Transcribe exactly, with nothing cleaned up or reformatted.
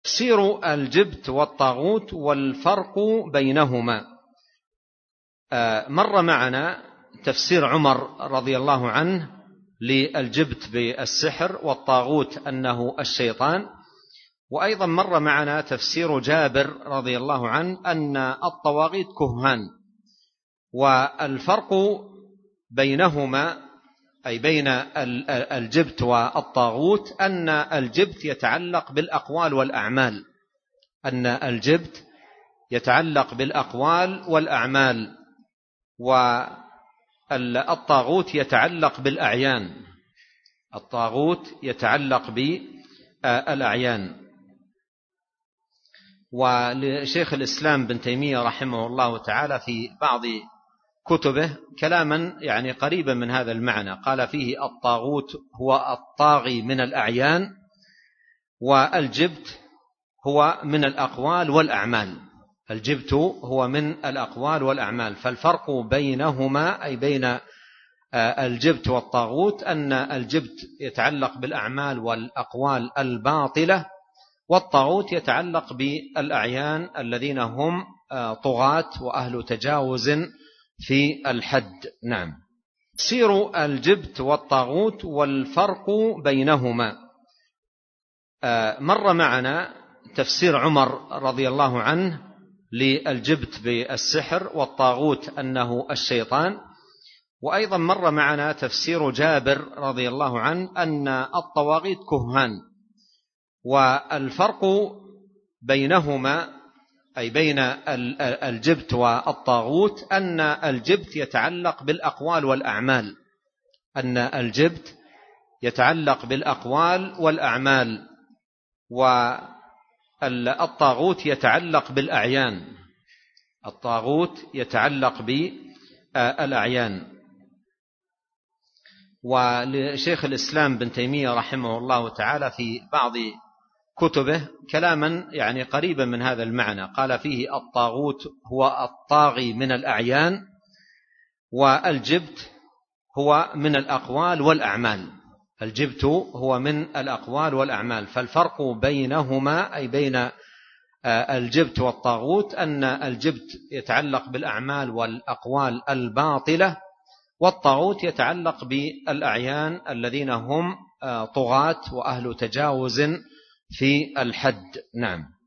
تفسير الجبت والطاغوت والفرق بينهما. مر معنا تفسير عمر رضي الله عنه للجبت بالسحر والطاغوت أنه الشيطان، وأيضا مر معنا تفسير جابر رضي الله عنه أن الطواغيت كهان. والفرق بينهما أي بين الجبت والطاغوت أن الجبت يتعلق بالأقوال والأعمال أن الجبت يتعلق بالأقوال والأعمال والطاغوت يتعلق بالأعيان الطاغوت يتعلق بالأعيان. ولشيخ الإسلام بن تيمية رحمه الله تعالى في بعض كتبه كلاما يعني قريبا من هذا المعنى، قال فيه الطاغوت هو الطاغي من الأعيان، والجبت هو من الأقوال والأعمال الجبت هو من الأقوال والأعمال. فالفرق بينهما أي بين الجبت والطاغوت أن الجبت يتعلق بالأعمال والأقوال الباطلة، والطاغوت يتعلق بالأعيان الذين هم طغاة وأهل تجاوز في الحد. نعم. تفسير الجبت والطاغوت والفرق بينهما. مر معنا تفسير عمر رضي الله عنه للجبت بالسحر والطاغوت أنه الشيطان، وأيضا مر معنا تفسير جابر رضي الله عنه أن الطواغيت كهان. والفرق بينهما أي بين الجبت والطاغوت أن الجبت يتعلق بالأقوال والأعمال أن الجبت يتعلق بالأقوال والأعمال والطاغوت يتعلق بالأعيان الطاغوت يتعلق بالأعيان. ولشيخ الإسلام بن تيمية رحمه الله تعالى في بعض كتبه كلاما يعني قريبا من هذا المعنى، قال فيه الطاغوت هو الطاغي من الأعيان، والجبت هو من الأقوال والأعمال الجبت هو من الأقوال والأعمال. فالفرق بينهما أي بين الجبت والطاغوت أن الجبت يتعلق بالأعمال والأقوال الباطلة، والطاغوت يتعلق بالأعيان الذين هم طغاة وأهل تجاوز في الحد. نعم.